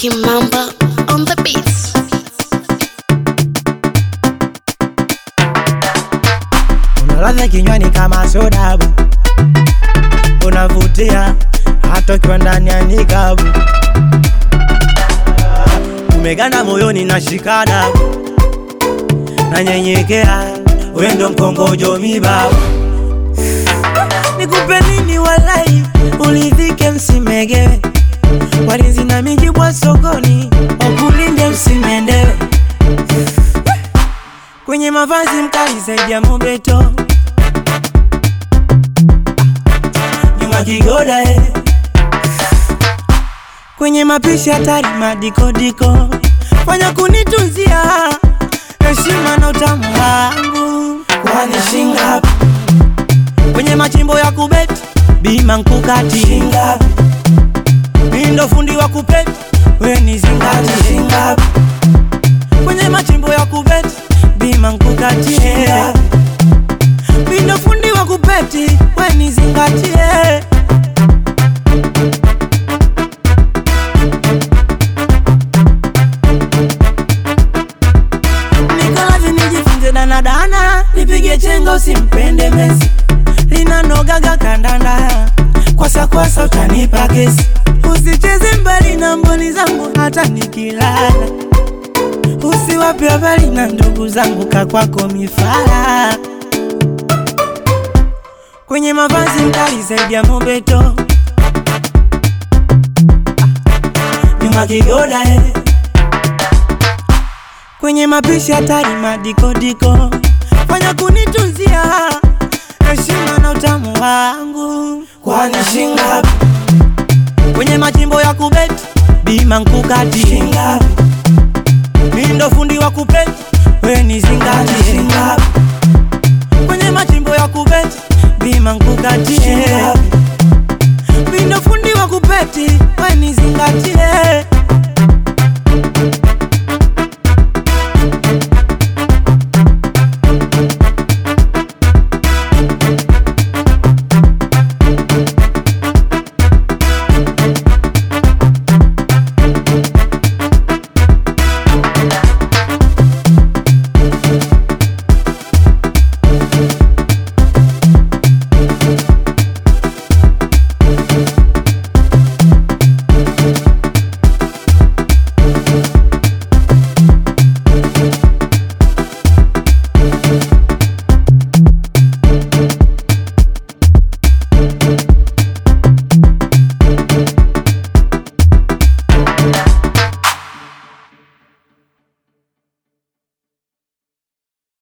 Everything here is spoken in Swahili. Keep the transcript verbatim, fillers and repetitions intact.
Kimamba on the beats. Unaladha kinywani kama soda, unavutia hata ukiwa ndani ya nikabu. Umeganda moyoni na shikada, na nyenyekea wewe ndo mkongojo mibabu. Nikupe nini walai ulidhike msimegewe, walinzi na mijibwa sokoni wakulinde msimendewe. Kwenye mavazi mkali zaidi ya mobeto, nyuma kigoda eh. Kwenye mapishi hatari madikodiko, fanya kunitunzia heshima na utamu wangu. Kwani shingapi? Kwenye machimbo ya kubeti bima nkukati shingapi? Mindo fundi wa kupeti we ni zingati shingapi? Kwenye machimbo ya kubeti bima nkukati shingapi? Mindo fundi wa kupeti we ni zingati eh. Nikolazi nijifunze dana dana, nipige chenga usimpende Messi. Lina nogaga kandanda, kwasa kwasa utanipa kesi. Usicheze mbali na mboni zangu hata nikilala, usiwape habari na ndugu zangu kakwako mifala. Kwenye mavazi mkali zaidi ya mobeto, nyuma kigoda eh. Kwenye mapishi hatari madikodiko, fanya kunitunzia heshima na utamu wangu. Kwani shingapi? Kwenye machimbo ya kubeti bima nkukati shingapi? Mindo fundi wa kupeti we ni zingati shingapi? Kwenye machimbo ya kubeti bima nkukati shingapi? Mindo fundi wa kupeti we ni zingati eh.